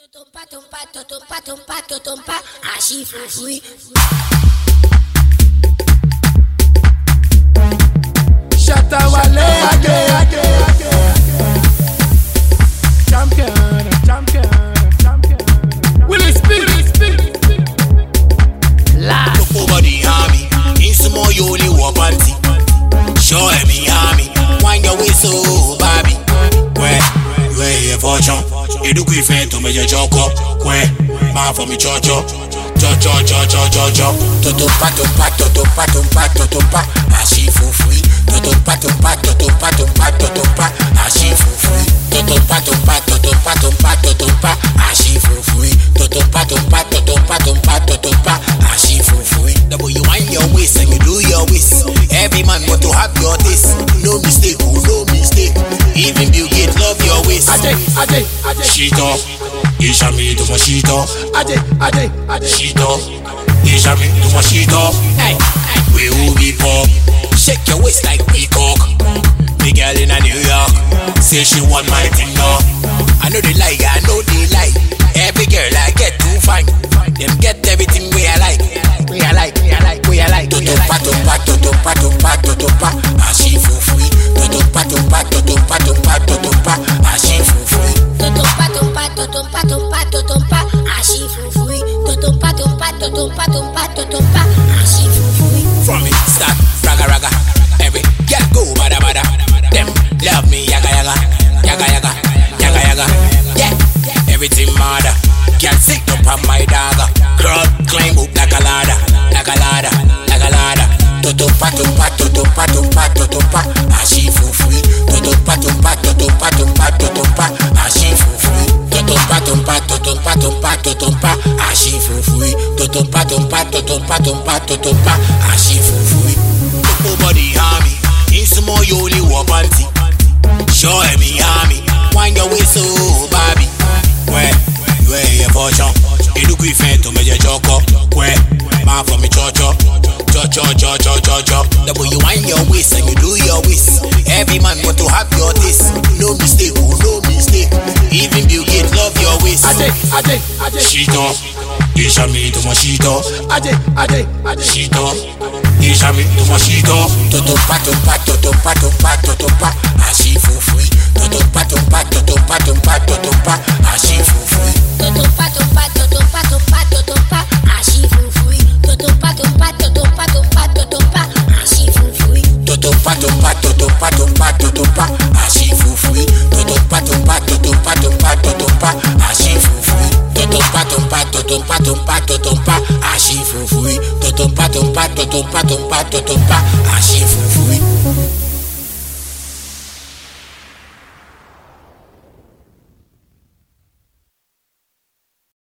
Shatawale champion. Willie speak. Look over the army, in some more you only walk panty. Show me army, wind your way so baby. Where you fortune? You do quick to me your choco. Where man for me chocho. Toto pa, ashi fufui. Toto pa, ashi fufui. Toto pa, ashi fufui. Toto pa, ashi fufui. Double you wind your waist and you do your waist. Every man want to have your taste. No mistake, no mistake. Even Bill Gates love your waist. Ade. Shito, ishami to mashito. Ade. Shito, ishami to mashito. Hey, we will be pop. Shake your waist like peacock. Big girl in New York, say she want my thing now. I know they like. Every girl I get too fine. Them get everything we I like. Toto pa, ashi fufui. Toto pa, ashi fufui. From it start, raga. Every girl go bada. Them love me yaga. Yeah, everything mother. Girl sit up on my dagger. Girl climb up like a ladder. Toto pa, ashi fufui. Toto pa, ashi fufui. Toto pa, ashi fufui. Toto pa, ashi fufui. Look over the army, in some more you only walk panty. Show me army, wind your way so baby. Where you fortune? You do quick to me your choco. Where man for me chocho. Double you wind your waist and you do your waist. Every man want to have your taste. No mistake, no mistake. Even Bill Gates love your waist. Ade. Shito, ishami to mashito. Ade. Shito, ishami to mashito. Toto pa, ashi fufui. Toto pa, ashi fufui. Ashi fufui. Toto pa, ashi